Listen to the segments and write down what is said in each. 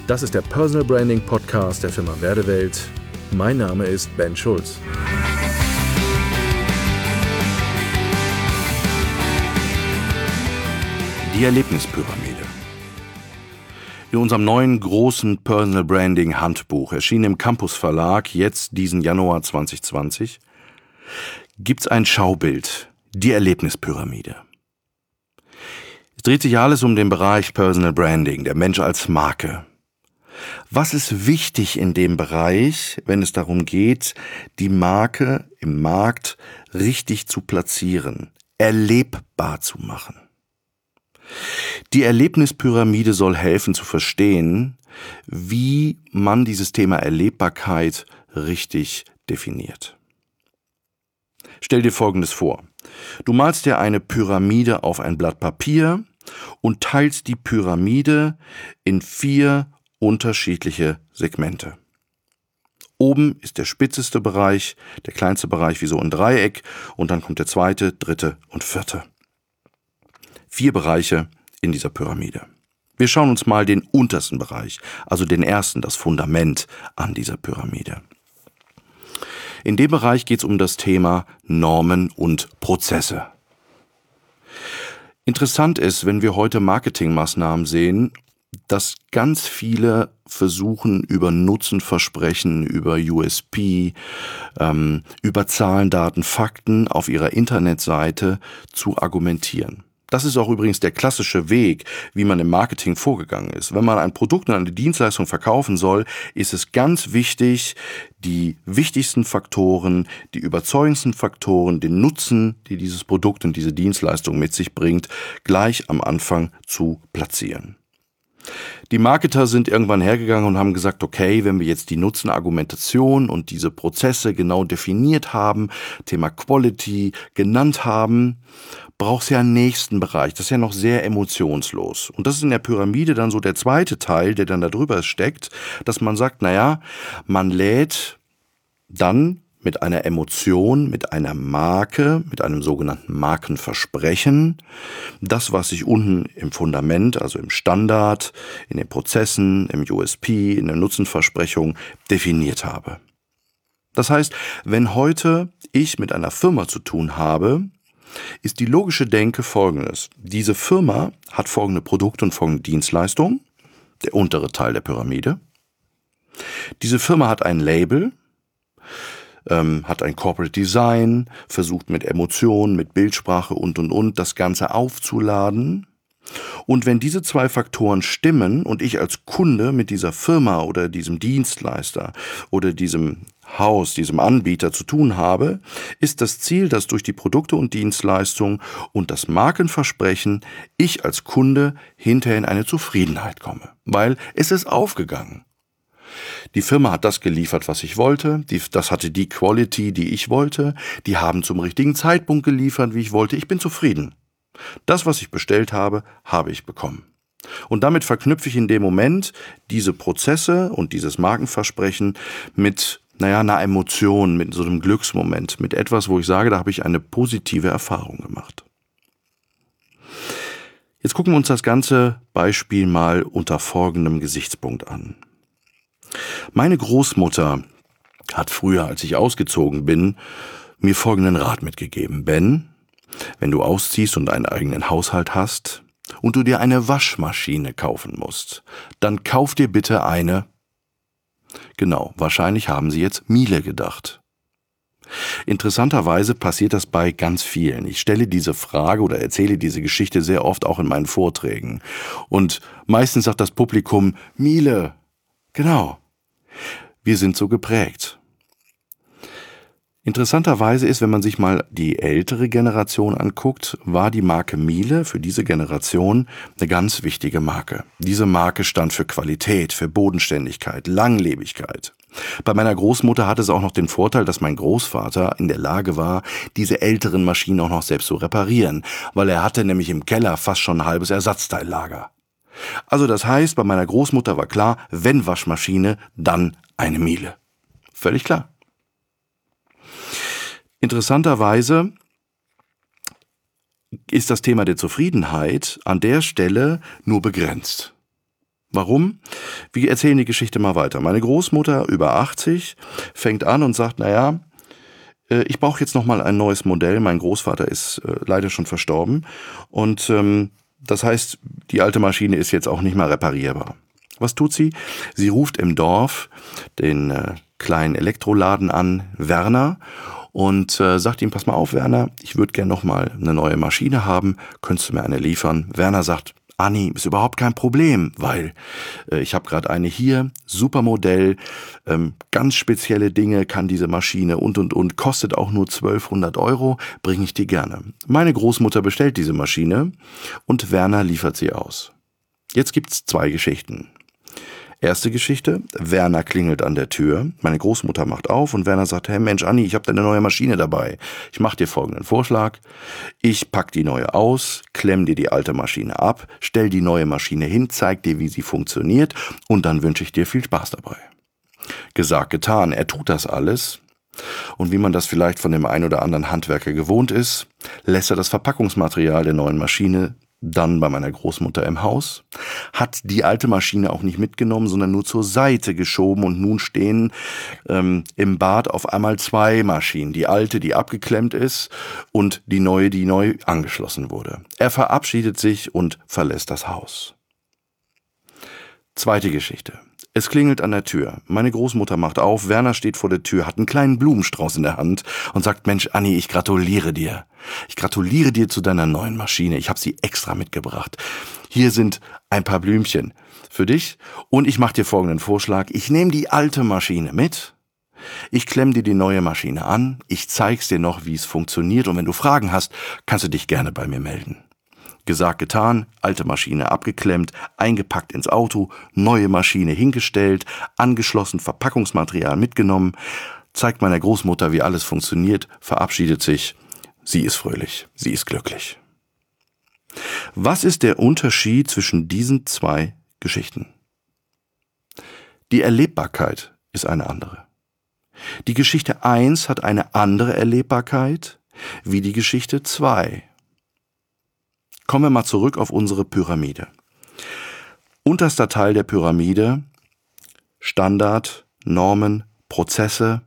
Das ist der Personal Branding Podcast der Firma Werdewelt. Mein Name ist Ben Schulz. Die Erlebnispyramide. In unserem neuen großen Personal Branding Handbuch, erschienen im Campus Verlag, jetzt diesen Januar 2020, gibt's ein Schaubild, die Erlebnispyramide. Es dreht sich alles um den Bereich Personal Branding, der Mensch als Marke. Was ist wichtig in dem Bereich, wenn es darum geht, die Marke im Markt richtig zu platzieren, erlebbar zu machen? Die Erlebnispyramide soll helfen zu verstehen, wie man dieses Thema Erlebbarkeit richtig definiert. Stell dir Folgendes vor. Du malst dir eine Pyramide auf ein Blatt Papier und teilst die Pyramide in 4 unterschiedliche Segmente. Oben ist der spitzeste Bereich, der kleinste Bereich wie so ein Dreieck und dann kommt der zweite, dritte und vierte. 4 Bereiche in dieser Pyramide. Wir schauen uns mal den untersten Bereich, also den ersten, das Fundament an dieser Pyramide. In dem Bereich geht es um das Thema Normen und Prozesse. Interessant ist, wenn wir heute Marketingmaßnahmen sehen, dass ganz viele versuchen, über Nutzenversprechen, über USP, über Zahlen, Daten, Fakten auf ihrer Internetseite zu argumentieren. Das ist auch übrigens der klassische Weg, wie man im Marketing vorgegangen ist. Wenn man ein Produkt und eine Dienstleistung verkaufen soll, ist es ganz wichtig, die wichtigsten Faktoren, die überzeugendsten Faktoren, den Nutzen, die dieses Produkt und diese Dienstleistung mit sich bringt, gleich am Anfang zu platzieren. Die Marketer sind irgendwann hergegangen und haben gesagt, okay, wenn wir jetzt die Nutzenargumentation und diese Prozesse genau definiert haben, Thema Quality genannt haben, braucht es ja einen nächsten Bereich. Das ist ja noch sehr emotionslos. Und das ist in der Pyramide dann so der zweite Teil, der dann da drüber steckt, dass man sagt, naja, man lädt dann mit einer Emotion, mit einer Marke, mit einem sogenannten Markenversprechen, das, was ich unten im Fundament, also im Standard, in den Prozessen, im USP, in der Nutzenversprechung definiert habe. Das heißt, wenn heute ich mit einer Firma zu tun habe, ist die logische Denke folgendes. Diese Firma hat folgende Produkte und folgende Dienstleistungen, der untere Teil der Pyramide. Diese Firma hat ein Label, hat ein Corporate Design, versucht mit Emotionen, mit Bildsprache und das Ganze aufzuladen. Und wenn diese 2 Faktoren stimmen und ich als Kunde mit dieser Firma oder diesem Dienstleister oder diesem Haus, diesem Anbieter zu tun habe, ist das Ziel, dass durch die Produkte und Dienstleistungen und das Markenversprechen ich als Kunde hinterher in eine Zufriedenheit komme, weil es ist aufgegangen. Die Firma hat das geliefert, was ich wollte, das hatte die Quality, die ich wollte, die haben zum richtigen Zeitpunkt geliefert, wie ich wollte, ich bin zufrieden. Das, was ich bestellt habe, habe ich bekommen. Und damit verknüpfe ich in dem Moment diese Prozesse und dieses Markenversprechen mit einer Emotion, mit so einem Glücksmoment, mit etwas, wo ich sage, da habe ich eine positive Erfahrung gemacht. Jetzt gucken wir uns das ganze Beispiel mal unter folgendem Gesichtspunkt an. Meine Großmutter hat früher, als ich ausgezogen bin, mir folgenden Rat mitgegeben. Ben, wenn du ausziehst und einen eigenen Haushalt hast und du dir eine Waschmaschine kaufen musst, dann kauf dir bitte eine. Genau, wahrscheinlich haben Sie jetzt Miele gedacht. Interessanterweise passiert das bei ganz vielen. Ich stelle diese Frage oder erzähle diese Geschichte sehr oft auch in meinen Vorträgen. Und meistens sagt das Publikum, Miele. Genau. Wir sind so geprägt. Interessanterweise ist, wenn man sich mal die ältere Generation anguckt, war die Marke Miele für diese Generation eine ganz wichtige Marke. Diese Marke stand für Qualität, für Bodenständigkeit, Langlebigkeit. Bei meiner Großmutter hatte es auch noch den Vorteil, dass mein Großvater in der Lage war, diese älteren Maschinen auch noch selbst zu reparieren, weil er hatte nämlich im Keller fast schon ein halbes Ersatzteillager. Also das heißt, bei meiner Großmutter war klar, wenn Waschmaschine, dann eine Miele. Völlig klar. Interessanterweise ist das Thema der Zufriedenheit an der Stelle nur begrenzt. Warum? Wir erzählen die Geschichte mal weiter. Meine Großmutter, über 80, fängt an und sagt, naja, ich brauche jetzt nochmal ein neues Modell. Mein Großvater ist leider schon verstorben und das heißt, die alte Maschine ist jetzt auch nicht mehr reparierbar. Was tut sie? Sie ruft im Dorf den kleinen Elektroladen an, Werner, und sagt ihm, pass mal auf, Werner, ich würde gerne nochmal eine neue Maschine haben, könntest du mir eine liefern? Werner sagt, Anni, ist überhaupt kein Problem, weil ich habe gerade eine hier, super Modell, ganz spezielle Dinge kann diese Maschine und, kostet auch nur 1200 €, bringe ich dir gerne. Meine Großmutter bestellt diese Maschine und Werner liefert sie aus. Jetzt gibt's 2 Geschichten. Erste Geschichte, Werner klingelt an der Tür, meine Großmutter macht auf und Werner sagt, hey Mensch Anni, ich habe deine neue Maschine dabei. Ich mache dir folgenden Vorschlag, ich pack die neue aus, klemm dir die alte Maschine ab, stell die neue Maschine hin, zeig dir, wie sie funktioniert und dann wünsche ich dir viel Spaß dabei. Gesagt, getan, er tut das alles und wie man das vielleicht von dem einen oder anderen Handwerker gewohnt ist, lässt er das Verpackungsmaterial der neuen Maschine dann bei meiner Großmutter im Haus, hat die alte Maschine auch nicht mitgenommen, sondern nur zur Seite geschoben und nun stehen im Bad auf einmal 2 Maschinen. Die alte, die abgeklemmt ist und die neue, die neu angeschlossen wurde. Er verabschiedet sich und verlässt das Haus. Zweite Geschichte. Es klingelt an der Tür. Meine Großmutter macht auf, Werner steht vor der Tür, hat einen kleinen Blumenstrauß in der Hand und sagt, Mensch, Anni, ich gratuliere dir. Ich gratuliere dir zu deiner neuen Maschine. Ich habe sie extra mitgebracht. Hier sind ein paar Blümchen für dich und ich mache dir folgenden Vorschlag. Ich nehme die alte Maschine mit. Ich klemm dir die neue Maschine an. Ich zeig's dir noch, wie es funktioniert und wenn du Fragen hast, kannst du dich gerne bei mir melden. Gesagt, getan, alte Maschine abgeklemmt, eingepackt ins Auto, neue Maschine hingestellt, angeschlossen, Verpackungsmaterial mitgenommen, zeigt meiner Großmutter, wie alles funktioniert, verabschiedet sich. Sie ist fröhlich, sie ist glücklich. Was ist der Unterschied zwischen diesen 2 Geschichten? Die Erlebbarkeit ist eine andere. Die Geschichte 1 hat eine andere Erlebbarkeit wie die Geschichte 2. Kommen wir mal zurück auf unsere Pyramide. Unterster Teil der Pyramide, Standard, Normen, Prozesse,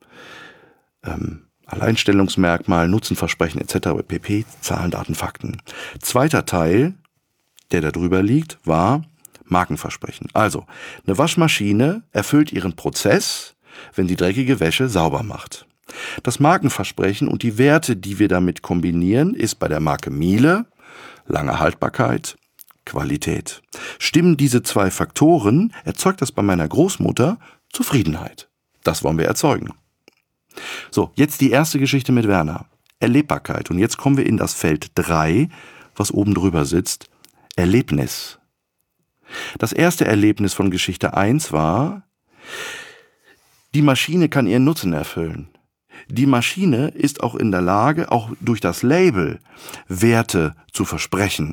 Alleinstellungsmerkmal, Nutzenversprechen etc. pp. Zahlen, Daten, Fakten. Zweiter Teil, der da drüber liegt, war Markenversprechen. Also, eine Waschmaschine erfüllt ihren Prozess, wenn die dreckige Wäsche sauber macht. Das Markenversprechen und die Werte, die wir damit kombinieren, ist bei der Marke Miele lange Haltbarkeit, Qualität. Stimmen diese 2 Faktoren, erzeugt das bei meiner Großmutter Zufriedenheit. Das wollen wir erzeugen. So, jetzt die erste Geschichte mit Werner. Erlebbarkeit. Und jetzt kommen wir in das Feld 3, was oben drüber sitzt. Erlebnis. Das erste Erlebnis von Geschichte 1 war, die Maschine kann ihren Nutzen erfüllen. Die Maschine ist auch in der Lage, auch durch das Label Werte zu versprechen.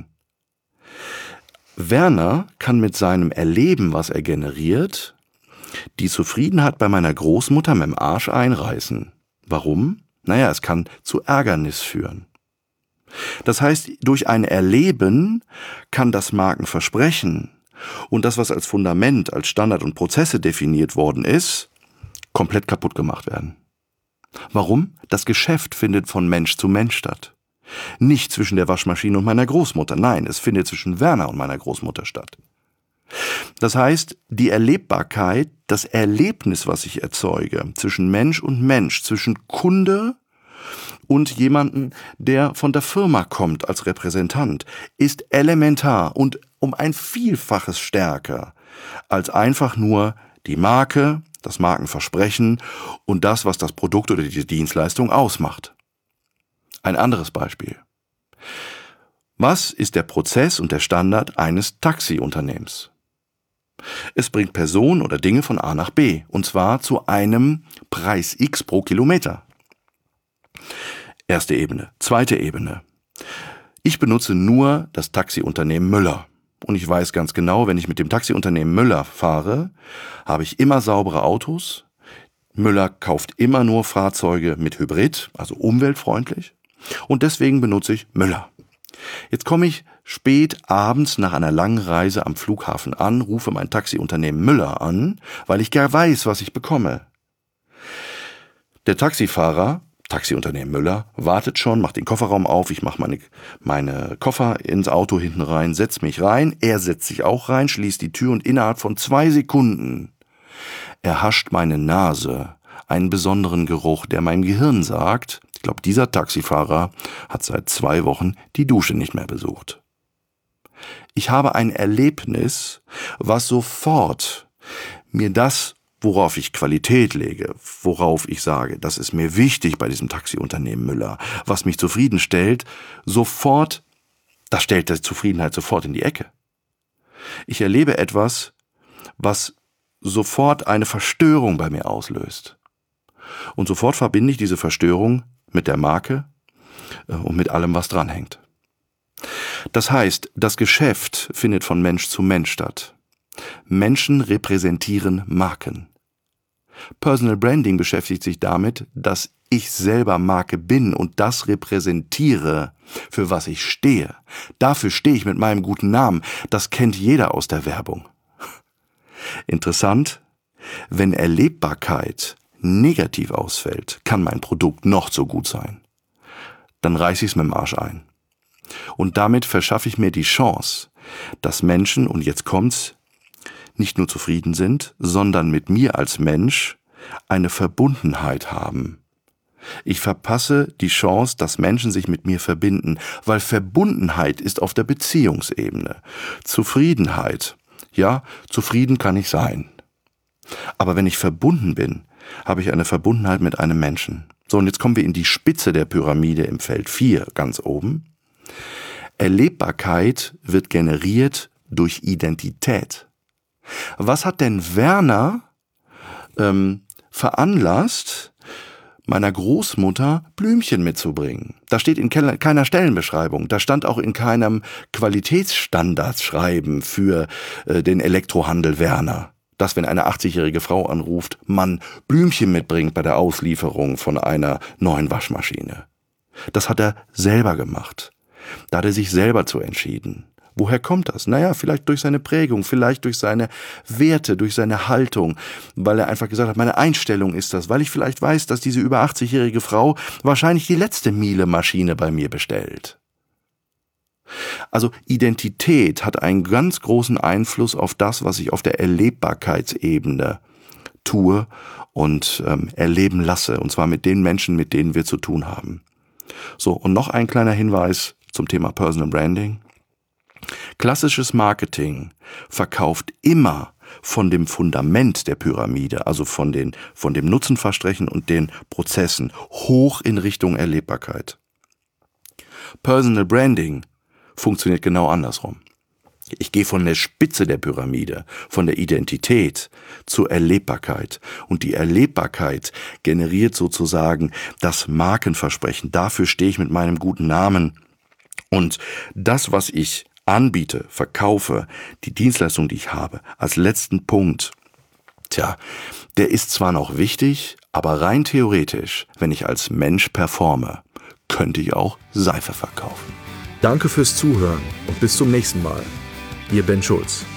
Werner kann mit seinem Erleben, was er generiert, die Zufriedenheit bei meiner Großmutter mit dem Arsch einreißen. Warum? Naja, es kann zu Ärgernis führen. Das heißt, durch ein Erleben kann das Markenversprechen und das, was als Fundament, als Standard und Prozesse definiert worden ist, komplett kaputt gemacht werden. Warum? Das Geschäft findet von Mensch zu Mensch statt. Nicht zwischen der Waschmaschine und meiner Großmutter, nein, es findet zwischen Werner und meiner Großmutter statt. Das heißt, die Erlebbarkeit, das Erlebnis, was ich erzeuge, zwischen Mensch und Mensch, zwischen Kunde und jemanden, der von der Firma kommt als Repräsentant, ist elementar und um ein Vielfaches stärker als einfach nur die Marke, das Markenversprechen und das, was das Produkt oder die Dienstleistung ausmacht. Ein anderes Beispiel. Was ist der Prozess und der Standard eines Taxiunternehmens? Es bringt Personen oder Dinge von A nach B, und zwar zu einem Preis X pro Kilometer. Erste Ebene. Zweite Ebene. Ich benutze nur das Taxiunternehmen Müller. Und ich weiß ganz genau, wenn ich mit dem Taxiunternehmen Müller fahre, habe ich immer saubere Autos. Müller kauft immer nur Fahrzeuge mit Hybrid, also umweltfreundlich. Und deswegen benutze ich Müller. Jetzt komme ich spät abends nach einer langen Reise am Flughafen an, rufe mein Taxiunternehmen Müller an, weil ich gar weiß, was ich bekomme. Der Taxifahrer, Taxiunternehmen Müller, wartet schon, macht den Kofferraum auf, ich mache meine Koffer ins Auto hinten rein, setze mich rein, er setzt sich auch rein, schließt die Tür und innerhalb von 2 Sekunden erhascht meine Nase einen besonderen Geruch, der meinem Gehirn sagt, ich glaube, dieser Taxifahrer hat seit 2 Wochen die Dusche nicht mehr besucht. Ich habe ein Erlebnis, was sofort mir das, worauf ich Qualität lege, worauf ich sage, das ist mir wichtig bei diesem Taxiunternehmen Müller, was mich zufriedenstellt, sofort, das stellt die Zufriedenheit sofort in die Ecke. Ich erlebe etwas, was sofort eine Verstörung bei mir auslöst. Und sofort verbinde ich diese Verstörung mit der Marke und mit allem, was dranhängt. Das heißt, das Geschäft findet von Mensch zu Mensch statt. Menschen repräsentieren Marken. Personal Branding beschäftigt sich damit, dass ich selber Marke bin und das repräsentiere, für was ich stehe. Dafür stehe ich mit meinem guten Namen. Das kennt jeder aus der Werbung. Interessant, wenn Erlebbarkeit negativ ausfällt, kann mein Produkt noch so gut sein. Dann reiße ich es mit dem Arsch ein. Und damit verschaffe ich mir die Chance, dass Menschen, und jetzt kommt's, nicht nur zufrieden sind, sondern mit mir als Mensch eine Verbundenheit haben. Ich verpasse die Chance, dass Menschen sich mit mir verbinden, weil Verbundenheit ist auf der Beziehungsebene. Zufriedenheit, ja, zufrieden kann ich sein. Aber wenn ich verbunden bin, habe ich eine Verbundenheit mit einem Menschen. So, und jetzt kommen wir in die Spitze der Pyramide im Feld 4, ganz oben. Erlebbarkeit wird generiert durch Identität. Was hat denn Werner veranlasst, meiner Großmutter Blümchen mitzubringen? Das steht in keiner Stellenbeschreibung. Da stand auch in keinem Qualitätsstandardsschreiben für den Elektrohandel Werner, dass, wenn eine 80-jährige Frau anruft, man Blümchen mitbringt bei der Auslieferung von einer neuen Waschmaschine. Das hat er selber gemacht. Da hat er sich selber zu entschieden. Woher kommt das? Naja, vielleicht durch seine Prägung, vielleicht durch seine Werte, durch seine Haltung, weil er einfach gesagt hat, meine Einstellung ist das, weil ich vielleicht weiß, dass diese über 80-jährige Frau wahrscheinlich die letzte Miele-Maschine bei mir bestellt. Also Identität hat einen ganz großen Einfluss auf das, was ich auf der Erlebbarkeitsebene tue und erleben lasse, und zwar mit den Menschen, mit denen wir zu tun haben. So, und noch ein kleiner Hinweis zum Thema Personal Branding. Klassisches Marketing verkauft immer von dem Fundament der Pyramide, also von dem Nutzenversprechen und den Prozessen, hoch in Richtung Erlebbarkeit. Personal Branding funktioniert genau andersrum. Ich gehe von der Spitze der Pyramide, von der Identität zur Erlebbarkeit. Und die Erlebbarkeit generiert sozusagen das Markenversprechen. Dafür stehe ich mit meinem guten Namen. Und das, was ich anbiete, verkaufe, die Dienstleistung, die ich habe, als letzten Punkt, der ist zwar noch wichtig, aber rein theoretisch, wenn ich als Mensch performe, könnte ich auch Seife verkaufen. Danke fürs Zuhören und bis zum nächsten Mal. Ihr Ben Schulz.